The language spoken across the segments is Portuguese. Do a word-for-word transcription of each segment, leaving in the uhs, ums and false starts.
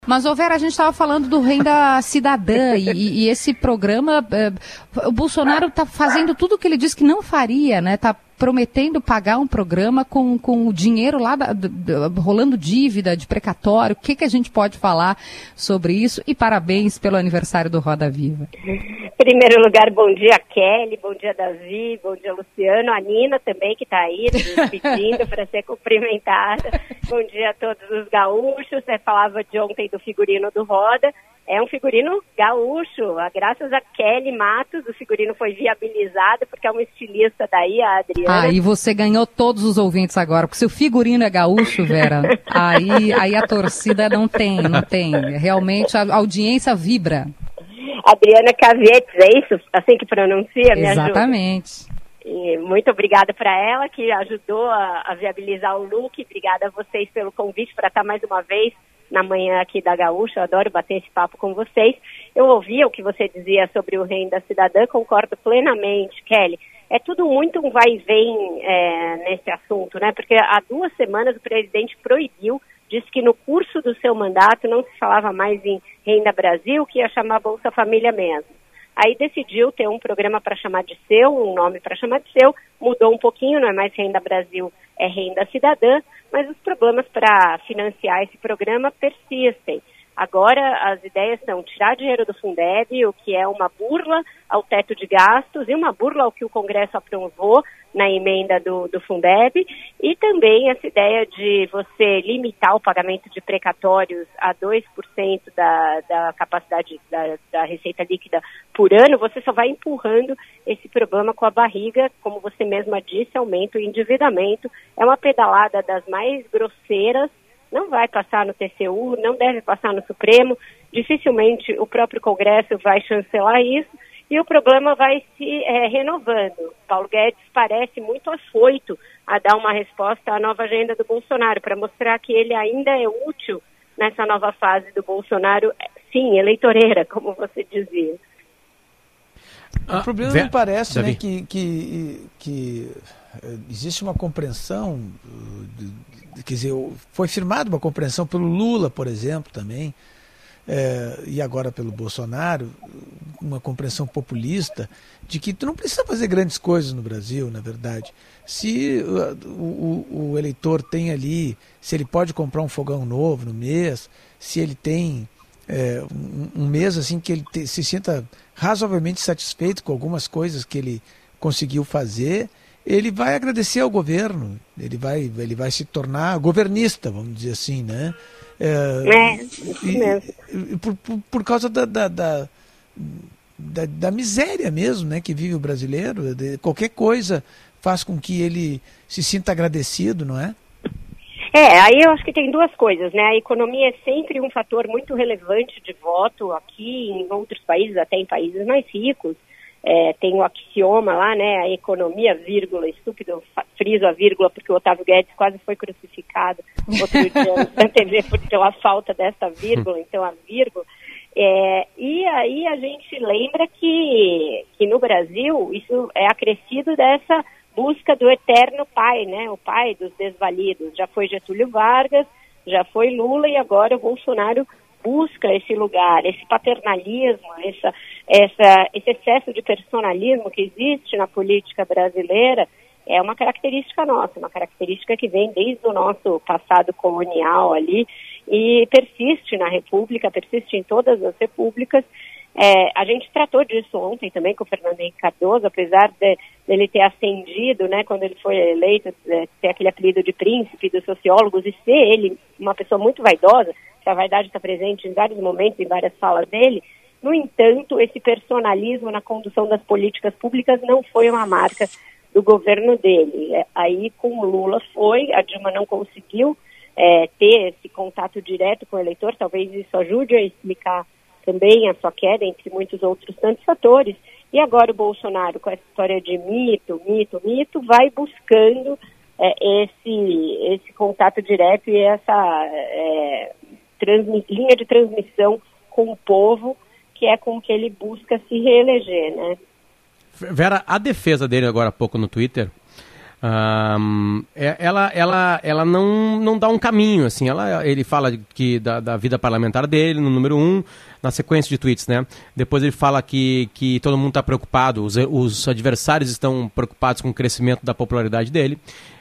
Mas, ô Vera, a gente estava falando do Renda Cidadã e, e esse programa, eh, o Bolsonaro está fazendo tudo o que ele disse que não faria, né? Está prometendo pagar um programa com, com o dinheiro lá, da, da, rolando dívida de precatório. O que, que a gente pode falar sobre isso? E parabéns pelo aniversário do Roda Viva. Em primeiro lugar, bom dia, Kelly, bom dia, Davi, bom dia, Luciano, a Nina também, que está aí, nos pedindo para ser cumprimentada. Bom dia a todos os gaúchos. Você falava de ontem do figurino do Roda. É um figurino gaúcho. Graças a Kelly Matos, o figurino foi viabilizado, porque é uma estilista daí, a Adriana. Ah, e você ganhou todos os ouvintes agora, porque se o figurino é gaúcho, Vera, aí, aí a torcida não tem, não tem. Realmente a audiência vibra. Adriana Cavietes, é isso? Assim que pronuncia? Me Exatamente. Ajuda. E muito obrigada para ela, que ajudou a, a viabilizar o look. Obrigada a vocês pelo convite para estar mais uma vez na manhã aqui da Gaúcha. Eu adoro bater esse papo com vocês. Eu ouvi o que você dizia sobre o Renda Cidadã, concordo plenamente, Kelly. É tudo muito um vai e vem é, nesse assunto, né? Porque há duas semanas o presidente proibiu, disse que no curso do seu mandato não se falava mais em Renda Brasil, que ia chamar Bolsa Família mesmo. Aí decidiu ter um programa para chamar de seu, um nome para chamar de seu, mudou um pouquinho, não é mais Renda Brasil, é Renda Cidadã, mas os problemas para financiar esse programa persistem. Agora as ideias são tirar dinheiro do Fundeb, o que é uma burla ao teto de gastos e uma burla ao que o Congresso aprovou na emenda do, do Fundeb, e também essa ideia de você limitar o pagamento de precatórios a dois por cento da, da capacidade da, da receita líquida por ano. Você só vai empurrando esse problema com a barriga, como você mesma disse, aumenta o endividamento. É uma pedalada das mais grosseiras. Não vai passar no T C U, não deve passar no Supremo, dificilmente o próprio Congresso vai chancelar isso, e o problema vai se é, renovando. Paulo Guedes parece muito afoito a dar uma resposta à nova agenda do Bolsonaro, para mostrar que ele ainda é útil nessa nova fase do Bolsonaro, sim, eleitoreira, como você dizia. Ah, o problema me parece, né, que, que, que existe uma compreensão, de, quer dizer, foi firmada uma compreensão pelo Lula, por exemplo, também, é, e agora pelo Bolsonaro, uma compreensão populista de que tu não precisa fazer grandes coisas no Brasil, na verdade. Se o, o, o eleitor tem ali, se ele pode comprar um fogão novo no mês, se ele tem é, um, um mês assim que ele te, se sinta razoavelmente satisfeito com algumas coisas que ele conseguiu fazer, ele vai agradecer ao governo, ele vai, ele vai se tornar governista, vamos dizer assim, né? É, é isso mesmo. E, por, por, por causa da, da, da, da, da miséria mesmo, né, que vive o brasileiro, de, qualquer coisa faz com que ele se sinta agradecido, não é? É, aí eu acho que tem duas coisas, né? A economia é sempre um fator muito relevante de voto aqui, em outros países, até em países mais ricos. É, tem o axioma lá, né? A economia, vírgula, estúpido, friso a vírgula, porque o Otávio Guedes quase foi crucificado outro dia na T V por pela falta dessa vírgula, então a vírgula. É, e aí a gente lembra que, que no Brasil isso é acrescido dessa busca do eterno pai, né? O pai dos desvalidos. Já foi Getúlio Vargas, já foi Lula e agora o Bolsonaro busca esse lugar, esse paternalismo, essa, essa, esse excesso de personalismo que existe na política brasileira. É uma característica nossa, uma característica que vem desde o nosso passado colonial ali e persiste na República, persiste em todas as repúblicas. É, a gente tratou disso ontem também com o Fernando Henrique Cardoso, apesar de, dele ter ascendido, né, quando ele foi eleito, é, ter aquele apelido de príncipe dos sociólogos e ser ele uma pessoa muito vaidosa, que a vaidade está presente em vários momentos, em várias falas dele. No entanto, esse personalismo na condução das políticas públicas não foi uma marca do governo dele. É, aí com o Lula foi, a Dilma não conseguiu é, ter esse contato direto com o eleitor, talvez isso ajude a explicar também a sua queda, entre muitos outros tantos fatores. E agora o Bolsonaro, com essa história de mito, mito, mito, vai buscando é, esse, esse contato direto e essa é, transmi- linha de transmissão com o povo, que é com que ele busca se reeleger, né? Vera, a defesa dele agora há pouco no Twitter, Um, ela ela, ela não, não dá um caminho, assim, ela, ele fala que da, da vida parlamentar dele, no número um, na sequência de tweets, né? Depois ele fala que, que todo mundo está preocupado, os, os adversários estão preocupados com o crescimento da popularidade dele.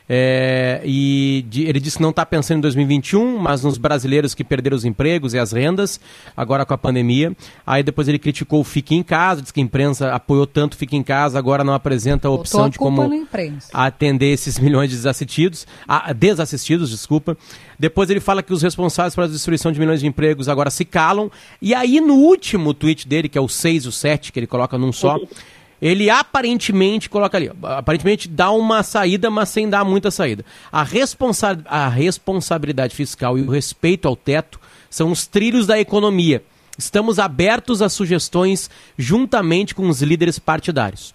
É, e de, ele disse que não está pensando em dois mil e vinte e um, mas nos brasileiros que perderam os empregos e as rendas, agora com a pandemia. Aí depois ele criticou o Fique em Casa, disse que a imprensa apoiou tanto o Fique em Casa, agora não apresenta a opção a de como atender esses milhões de desassistidos, ah, desassistidos, desculpa. Depois ele fala que os responsáveis pela destruição de milhões de empregos agora se calam. E aí no último tweet dele, que é o seis e o sete, que ele coloca num só, ele aparentemente coloca ali, aparentemente dá uma saída, mas sem dar muita saída. A, responsa- a responsabilidade fiscal e o respeito ao teto são os trilhos da economia. Estamos abertos a sugestões juntamente com os líderes partidários.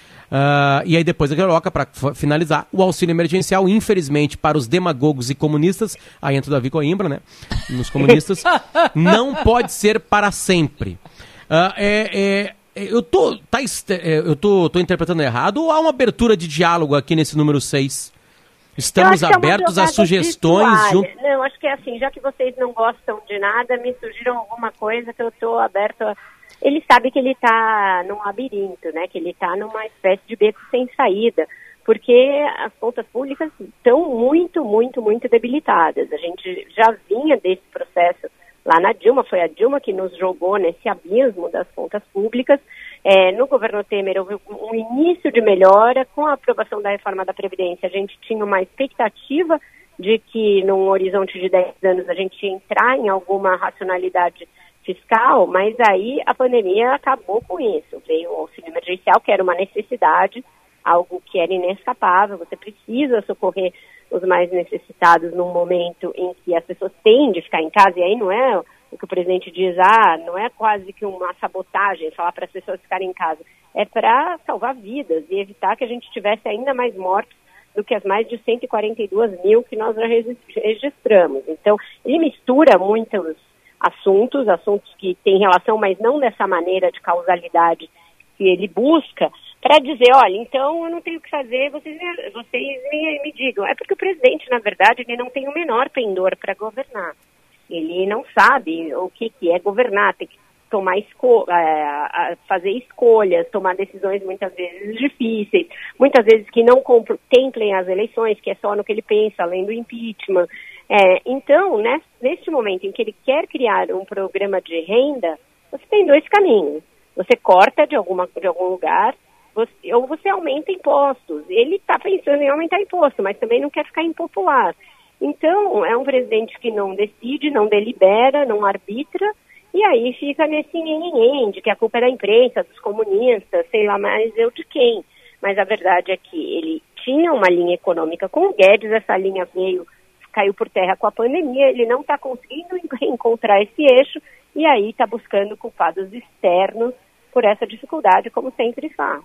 Uh, e aí depois ele coloca, para finalizar, o auxílio emergencial, infelizmente, para os demagogos e comunistas, aí entra o Davi Coimbra, né? Nos comunistas, não pode ser para sempre. Uh, é... é Eu tô, tá, eu tô, tô interpretando errado ou há uma abertura de diálogo aqui nesse número seis? Estamos abertos é a sugestões? Junto... Não, acho que é assim, já que vocês não gostam de nada, me sugiram alguma coisa que eu tô aberto a... Ele sabe que ele tá num labirinto, né? Que ele tá numa espécie de beco sem saída, porque as contas públicas estão muito, muito, muito debilitadas. A gente já vinha desse processo lá na Dilma, foi a Dilma que nos jogou nesse abismo das contas públicas. É, no governo Temer houve um início de melhora com a aprovação da reforma da Previdência. A gente tinha uma expectativa de que num horizonte de dez anos a gente ia entrar em alguma racionalidade fiscal, mas aí a pandemia acabou com isso. Veio o auxílio emergencial, que era uma necessidade, algo que era inescapável. Você precisa socorrer os mais necessitados num momento em que as pessoas têm de ficar em casa, e aí não é o que o presidente diz, ah, não é quase que uma sabotagem falar para as pessoas ficarem em casa, é para salvar vidas e evitar que a gente tivesse ainda mais mortes do que as mais de cento e quarenta e duas mil que nós já registramos. Então, ele mistura muitos assuntos, assuntos que têm relação, mas não dessa maneira de causalidade que ele busca, para dizer, olha, então eu não tenho o que fazer, vocês, vocês me, me digam. É porque o presidente, na verdade, ele não tem o menor pendor para governar. Ele não sabe o que, que é governar, tem que tomar esco- é, fazer escolhas, tomar decisões muitas vezes difíceis, muitas vezes que não contemplem as eleições, que é só no que ele pensa, além do impeachment. É, então, né, neste momento em que ele quer criar um programa de renda, você tem dois caminhos. Você corta de, alguma, de algum lugar, Você, ou você aumenta impostos. Ele está pensando em aumentar imposto, mas também não quer ficar impopular. Então, é um presidente que não decide, não delibera, não arbitra, e aí fica nesse nhenhenhen de que a culpa é da imprensa, dos comunistas, sei lá mais eu de quem. Mas a verdade é que ele tinha uma linha econômica com o Guedes, essa linha veio, caiu por terra com a pandemia, ele não está conseguindo encontrar esse eixo, e aí está buscando culpados externos por essa dificuldade, como sempre faz.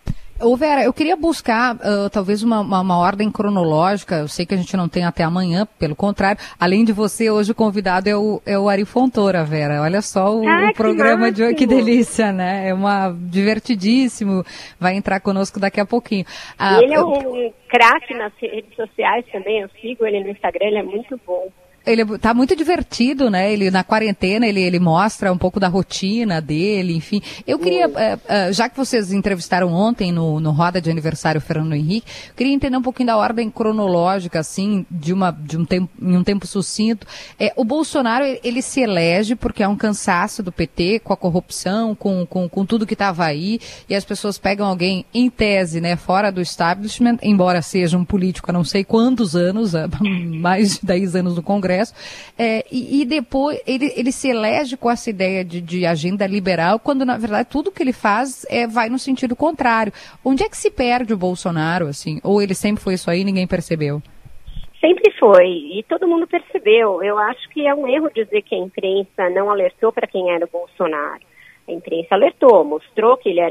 Ô Vera, eu queria buscar uh, talvez uma, uma, uma ordem cronológica. Eu sei que a gente não tem até amanhã, pelo contrário. Além de você, hoje o convidado é o, é o Ari Fontoura, Vera. Olha só o, ah, o programa de hoje, que delícia, né? É uma divertidíssimo. Vai entrar conosco daqui a pouquinho. Ah, ele é um eu... craque nas redes sociais também. Eu sigo ele no Instagram, ele é muito bom. Ele tá muito divertido, né? Ele, na quarentena, ele, ele mostra um pouco da rotina dele, enfim. Eu queria, uh, uh, já que vocês entrevistaram ontem no, no Roda de Aniversário Fernando Henrique, eu queria entender um pouquinho da ordem cronológica, assim, de, uma, de um tempo, em um tempo sucinto. É, o Bolsonaro, ele se elege porque é um cansaço do P T, com a corrupção, com, com, com tudo que estava aí, e as pessoas pegam alguém, em tese, né, fora do establishment, embora seja um político há não sei quantos anos, mais de dez anos no Congresso, É, e, e depois ele, ele se elege com essa ideia de, de agenda liberal, quando na verdade tudo que ele faz é, vai no sentido contrário. Onde é que se perde o Bolsonaro, assim? Ou ele sempre foi isso aí e ninguém percebeu? Sempre foi, e todo mundo percebeu. Eu acho que é um erro dizer que a imprensa não alertou para quem era o Bolsonaro. A imprensa alertou, mostrou que ele era um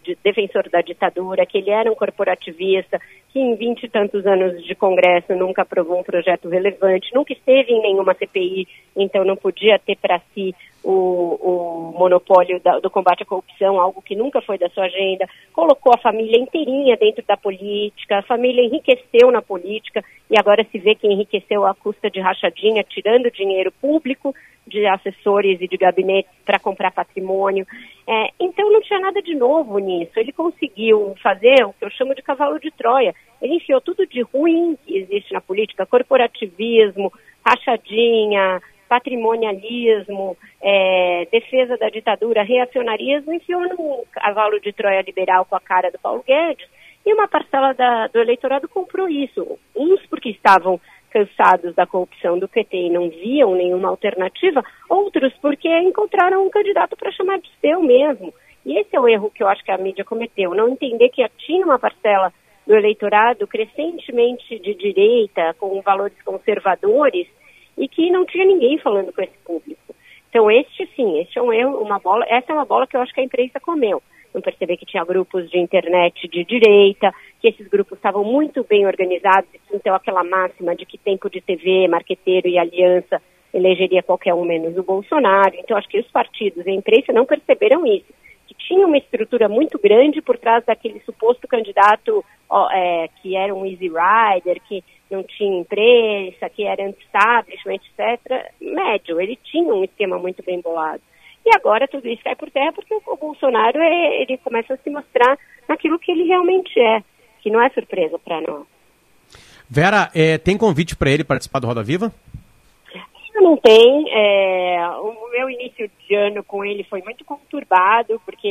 de, defensor da ditadura, que ele era um corporativista, que em vinte e tantos anos de Congresso nunca aprovou um projeto relevante, nunca esteve em nenhuma C P I, então não podia ter para si o, o monopólio da, do combate à corrupção, algo que nunca foi da sua agenda, colocou a família inteirinha dentro da política, a família enriqueceu na política e agora se vê que enriqueceu à custa de rachadinha, tirando dinheiro público de assessores e de gabinetes para comprar patrimônio. É, então não tinha nada de novo nisso. Ele conseguiu fazer o que eu chamo de cavalo de Troia. Ele enfiou tudo de ruim que existe na política, corporativismo, rachadinha, patrimonialismo, é, defesa da ditadura, reacionarismo, enfiou num cavalo de Troia liberal com a cara do Paulo Guedes, e uma parcela da, do eleitorado comprou isso. Uns porque estavam cansados da corrupção do P T e não viam nenhuma alternativa, outros porque encontraram um candidato para chamar de seu mesmo. E esse é o erro que eu acho que a mídia cometeu, não entender que tinha uma parcela do eleitorado crescentemente de direita, com valores conservadores, e que não tinha ninguém falando com esse público. Então este sim, este é um erro, uma bola, essa é uma bola que eu acho que a imprensa comeu. Não perceber que tinha grupos de internet de direita, que esses grupos estavam muito bem organizados, então aquela máxima de que tempo de T V, marqueteiro e aliança elegeria qualquer um menos o Bolsonaro. Então acho que os partidos e a imprensa não perceberam isso, que tinha uma estrutura muito grande por trás daquele suposto candidato ó, é, que era um easy rider, que não tinha imprensa, que era anti-establishment, etcétera, médio. Ele tinha um esquema muito bem bolado. E agora tudo isso cai por terra porque o, o Bolsonaro é, ele começa a se mostrar naquilo que ele realmente é, que não é surpresa para nós. Vera, é, tem convite para ele participar do Roda Viva? Não tem. É, o meu início de ano com ele foi muito conturbado, porque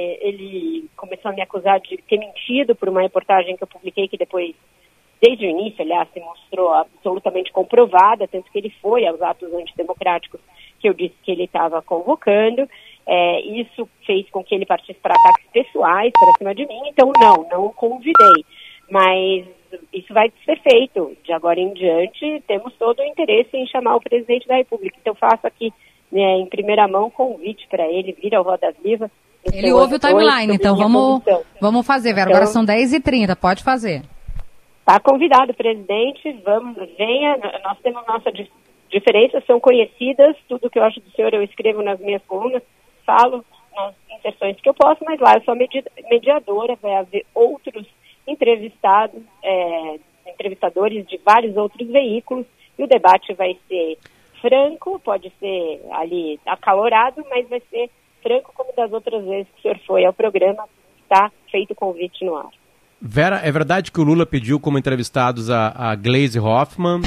ele começou a me acusar de ter mentido por uma reportagem que eu publiquei, que depois, desde o início, aliás, se mostrou absolutamente comprovada, tanto que ele foi aos atos antidemocráticos que eu disse que ele estava convocando. É, isso fez com que ele partisse para ataques pessoais para cima de mim, então não, não o convidei. Mas isso vai ser feito. De agora em diante, temos todo o interesse em chamar o presidente da República. Então, faço aqui, né, em primeira mão, convite para ele vir ao Roda Viva. Ele ouve o timeline, então vamos, vamos fazer, Vera. Agora são dez e trinta, pode fazer. Está convidado, presidente. Vamos, venha. Nós temos nossas diferenças, são conhecidas. Tudo que eu acho do senhor eu escrevo nas minhas colunas, falo nas inserções que eu posso, mas lá eu sou mediadora, vai haver outros entrevistados, é, entrevistadores de vários outros veículos, e o debate vai ser franco, pode ser ali acalorado, mas vai ser franco como das outras vezes que o senhor foi ao programa, está feito o convite no ar. Vera, é verdade que o Lula pediu como entrevistados a, a Gleisi Hoffmann,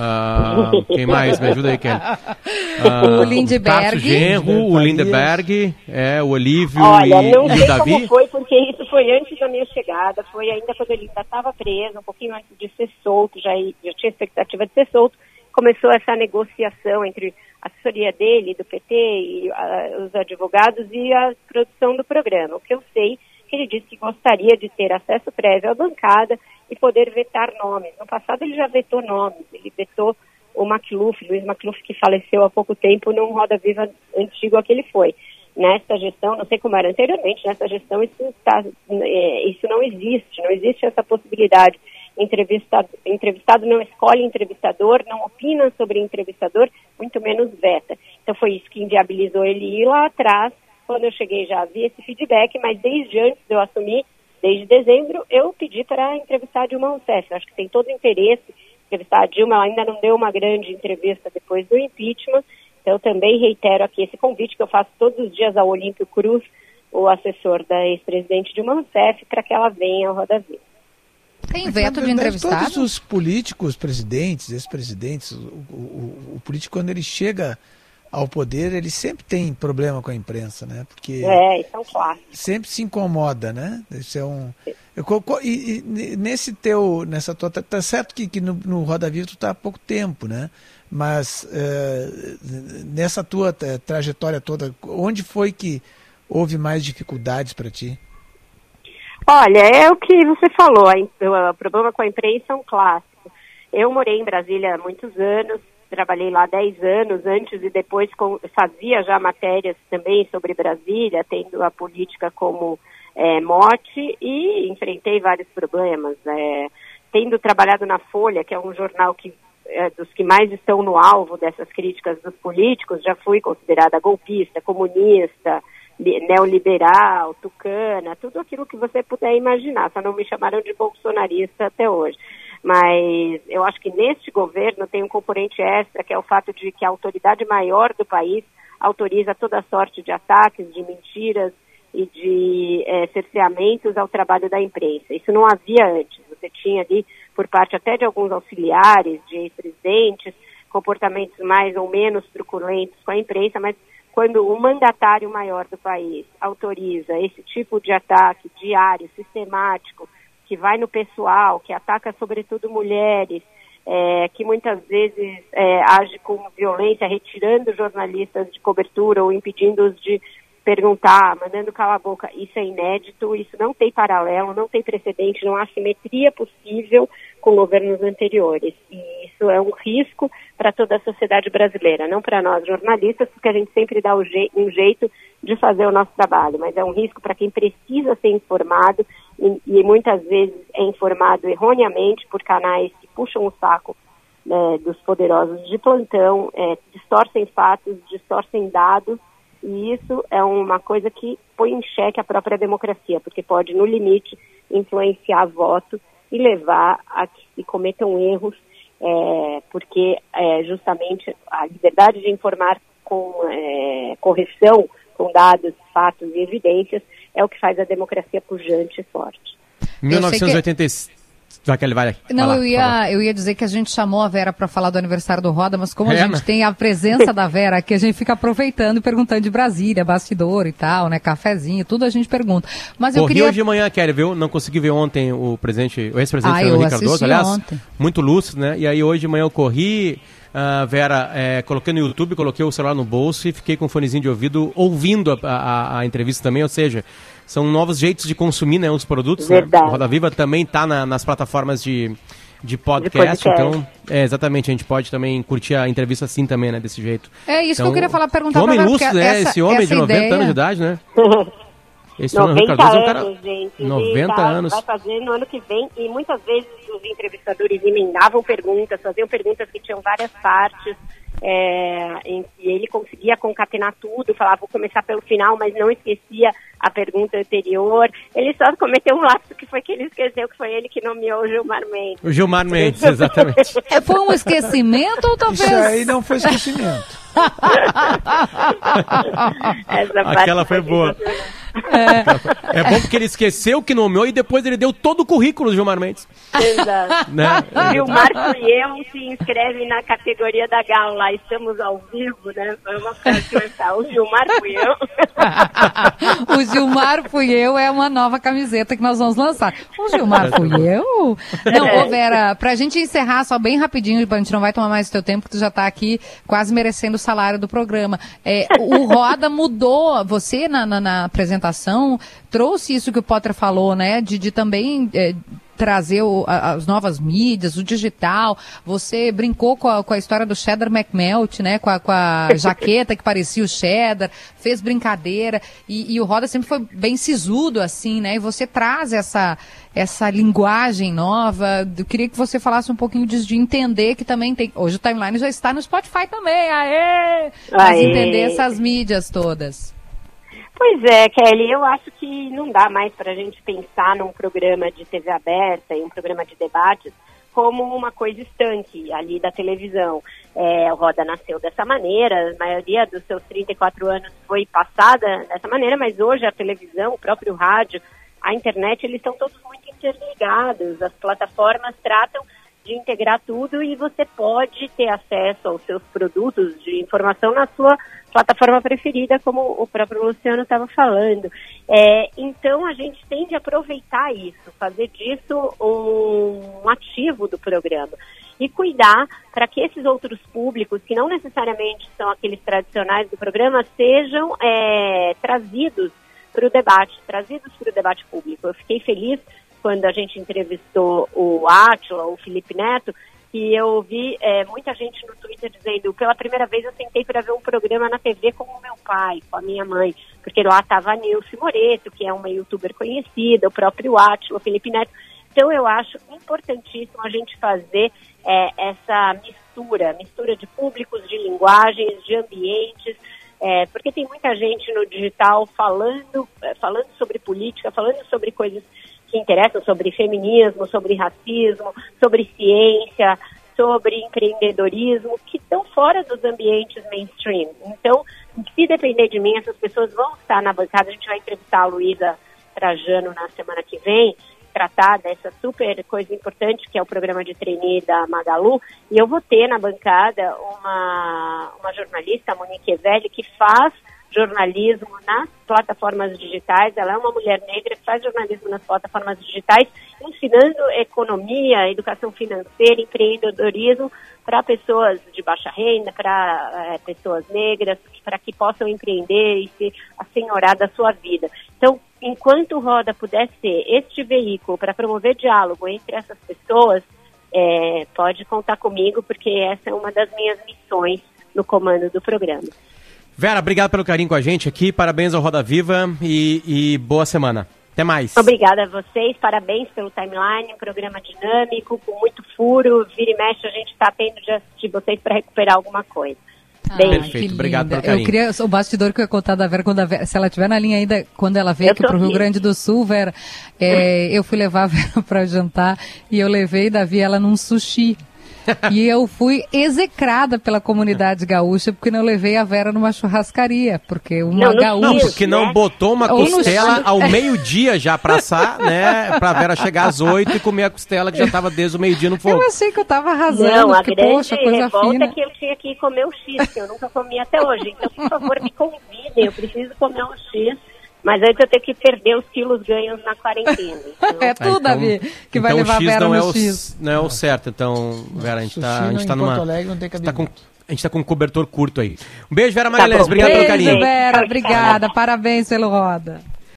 uh, quem mais? Me ajuda aí, Kelly. Uh, o Lindbergh. O Genro, o Lindbergh, é, o Olívio Olha, e, não e sei o Davi. Como foi, porque isso foi antes da minha chegada, foi ainda quando ele ainda estava preso, um pouquinho antes de ser solto, já, já tinha expectativa de ser solto, começou essa negociação entre a assessoria dele, do P T, e uh, os advogados e a produção do programa. O que eu sei que ele disse que gostaria de ter acesso prévio à bancada e poder vetar nomes. No passado ele já vetou nomes, ele vetou o Macluf, Luiz Macluf, que faleceu há pouco tempo num Roda Viva antigo a que ele foi. Nesta gestão, não sei como era anteriormente, nessa gestão isso, tá, é, isso não existe, não existe essa possibilidade. Entrevistado, entrevistado não escolhe entrevistador, não opina sobre entrevistador, muito menos veta. Então foi isso que inviabilizou ele ir lá atrás. Quando eu cheguei já havia esse feedback, mas desde antes de eu assumir, desde dezembro, eu pedi para entrevistar a Dilma Rousseff. Eu acho que tem todo o interesse entrevistar a Dilma, ela ainda não deu uma grande entrevista depois do impeachment, então eu também reitero aqui esse convite que eu faço todos os dias ao Olímpio Cruz, o assessor da ex-presidente Dilma Rousseff, para que ela venha ao Roda Viva. Tem veto de entrevistado? Todos os políticos, presidentes, ex-presidentes, o, o, o político, quando ele chega ao poder, ele sempre tem problema com a imprensa, né? Porque é, isso é um clássico. Sempre se incomoda, né? Isso é um. Eu, e, e nesse teu, nessa tua, tá certo que, que no, no Roda Viva tu tá há pouco tempo, né? Mas uh, nessa tua uh, trajetória toda, onde foi que houve mais dificuldades para ti? Olha, é o que você falou. A, o problema com a imprensa é um clássico. Eu morei em Brasília há muitos anos. Trabalhei lá dez anos, antes e depois com, fazia já matérias também sobre Brasília, tendo a política como é, mote e enfrentei vários problemas. É, tendo trabalhado na Folha, que é um jornal que, é, dos que mais estão no alvo dessas críticas dos políticos, já fui considerada golpista, comunista, neoliberal, tucana, tudo aquilo que você puder imaginar, só não me chamaram de bolsonarista até hoje. Mas eu acho que neste governo tem um componente extra, que é o fato de que a autoridade maior do país autoriza toda sorte de ataques, de mentiras e de é, cerceamentos ao trabalho da imprensa. Isso não havia antes. Você tinha ali, por parte até de alguns auxiliares, de ex-presidentes, comportamentos mais ou menos truculentos com a imprensa, mas quando o mandatário maior do país autoriza esse tipo de ataque diário, sistemático, que vai no pessoal, que ataca sobretudo mulheres, é, que muitas vezes é, age com violência, retirando jornalistas de cobertura ou impedindo-os de perguntar, mandando calar a boca, isso é inédito, isso não tem paralelo, não tem precedente, não há simetria possível com governos anteriores. E isso é um risco para toda a sociedade brasileira, não para nós jornalistas, porque a gente sempre dá um jeito de fazer o nosso trabalho, mas é um risco para quem precisa ser informado e, e muitas vezes é informado erroneamente por canais que puxam o saco, né, dos poderosos de plantão, é, distorcem fatos, distorcem dados. E isso é uma coisa que põe em xeque a própria democracia, porque pode, no limite, influenciar voto e levar a que se cometam erros, é, porque é, justamente a liberdade de informar com é, correção, com dados, fatos e evidências, é o que faz a democracia pujante e forte. mil novecentos e oitenta e seis... Vai, vai, Não, vai lá, eu, ia, eu ia dizer que a gente chamou a Vera para falar do aniversário do Roda, mas como é, a gente né? tem a presença da Vera aqui, a gente fica aproveitando e perguntando de Brasília, bastidor e tal, né, cafezinho, tudo a gente pergunta. Mas eu Corri queria... hoje de manhã, Kelly, viu? Não consegui ver ontem o presidente, o ex-presidente ah, Henrique Cardoso, aliás, ontem. muito lúcido, né? E aí hoje de manhã eu corri, uh, Vera, é, coloquei no YouTube, coloquei o celular no bolso e fiquei com um fonezinho de ouvido ouvindo a, a, a entrevista também, ou seja... São novos jeitos de consumir, né, os produtos. Né? O Roda Viva também está na, nas plataformas de, de, podcast, de podcast, então, é, exatamente, a gente pode também curtir a entrevista assim também, né, desse jeito. É isso então, que eu queria falar, perguntar para você. Homem lúcido, né, esse homem de noventa ideia... anos de idade, né? Esse noventa Cardoso é um cara... anos, gente. noventa tá, anos. Vai fazer no ano que vem, e muitas vezes os entrevistadores emendavam perguntas, faziam perguntas que tinham várias partes, é, em que ele conseguia concatenar tudo, falava, vou começar pelo final, mas não esquecia a pergunta anterior. Ele só cometeu um lapso, que foi que ele esqueceu, que foi ele que nomeou o Gilmar Mendes. O Gilmar Mendes, exatamente. É, foi um esquecimento ou talvez... Isso aí não foi esquecimento. Essa Aquela foi boa. É. é bom porque ele esqueceu que nomeou e depois ele deu todo o currículo do Gilmar Mendes. Exato. Né? Gilmar fui eu, se inscreve na categoria da Gal lá, estamos ao vivo, né? Foi uma frase que vai estar. O Gilmar fui eu. O Gilmar fui eu é uma nova camiseta que nós vamos lançar. O Gilmar fui eu? Não, ô Vera, pra gente encerrar só bem rapidinho, a gente não vai tomar mais o teu tempo, porque tu já tá aqui quase merecendo o salário do programa. É, o Roda mudou, você na, na, na apresentação trouxe isso que o Potter falou, né, de, de também é, trazer o, a, as novas mídias, o digital. Você brincou com a, com a história do Cheddar McMelt, né, com a, com a jaqueta que parecia o Cheddar, fez brincadeira, e, e o Roda sempre foi bem sisudo, assim, né, e você traz essa, essa linguagem nova. Eu queria que você falasse um pouquinho de, de entender que também tem, hoje o Timeline já está no Spotify também, aê! Mas entender essas mídias todas. Pois é, Kelly, eu acho que não dá mais para a gente pensar num programa de T V aberta e um programa de debates como uma coisa estanque ali da televisão. É, o Roda nasceu dessa maneira, a maioria dos seus trinta e quatro anos foi passada dessa maneira, mas hoje a televisão, o próprio rádio, a internet, eles estão todos muito interligados, as plataformas tratam de integrar tudo e você pode ter acesso aos seus produtos de informação na sua plataforma preferida, como o próprio Luciano estava falando. É, então, a gente tem de aproveitar isso, fazer disso um ativo do programa e cuidar para que esses outros públicos, que não necessariamente são aqueles tradicionais do programa, sejam é, trazidos para o debate, trazidos para o debate público. Eu fiquei feliz quando a gente entrevistou o Átila, o Felipe Neto, que eu ouvi é, muita gente no Twitter dizendo, pela primeira vez eu sentei para ver um programa na T V com o meu pai, com a minha mãe, porque porque lá estava a Nilce Moreto, que é uma youtuber conhecida, o próprio Átila, o Felipe Neto. Então eu acho importantíssimo a gente fazer é, essa mistura, mistura de públicos, de linguagens, de ambientes, é, porque tem muita gente no digital falando, falando sobre política, falando sobre coisas que interessam, sobre feminismo, sobre racismo, sobre ciência, sobre empreendedorismo, que estão fora dos ambientes mainstream. Então, se depender de mim, essas pessoas vão estar na bancada. A gente vai entrevistar a Luísa Trajano na semana que vem, tratar dessa super coisa importante que é o programa de trainee da Magalu, e eu vou ter na bancada uma, uma jornalista, a Monique Evelli, que faz jornalismo nas plataformas digitais. Ela é uma mulher negra que faz jornalismo nas plataformas digitais, ensinando economia, educação financeira, empreendedorismo para pessoas de baixa renda, para é, pessoas negras, para que possam empreender e se assenhorar da sua vida. Então, enquanto o Roda puder ser este veículo para promover diálogo entre essas pessoas, é, pode contar comigo, porque essa é uma das minhas missões no comando do programa. Vera, obrigado pelo carinho com a gente aqui, parabéns ao Roda Viva e, e boa semana. Até mais. Obrigada a vocês, parabéns pelo timeline, um programa dinâmico, com muito furo, vira e mexe, a gente está tendo de assistir vocês para recuperar alguma coisa. Ah, perfeito, obrigado pelo carinho. Eu queria, o bastidor que eu ia contar da Vera, quando a Vera, se ela estiver na linha ainda, quando ela veio eu aqui pro Rio Grande do Sul, Vera, é, eu fui levar a Vera para jantar e eu levei, Davi, ela num sushi. E eu fui execrada pela comunidade gaúcha porque não levei a Vera numa churrascaria, porque uma não, gaúcha... Não, porque não botou uma costela ao meio-dia já pra assar, né, pra Vera chegar às oito e comer a costela que já tava desde o meio-dia no fogo. Eu achei que eu tava arrasando, não, a porque, grande poxa, coisa revolta fina. É que eu tinha que comer o X, que eu nunca comi até hoje. Então, por favor, me convidem, eu preciso comer um X. Mas antes eu tenho que perder os quilos ganhos na quarentena. Então... É tudo, Davi, que vai então levar a Vera no é o, X. Não é o certo, então, Vera, a gente tá, a gente tá numa... Alegre, não tem tá com, a gente tá com um cobertor curto aí. Um beijo, Vera Magalhães, tá obrigado beijo, pelo carinho. Vera, obrigada, parabéns pelo Roda.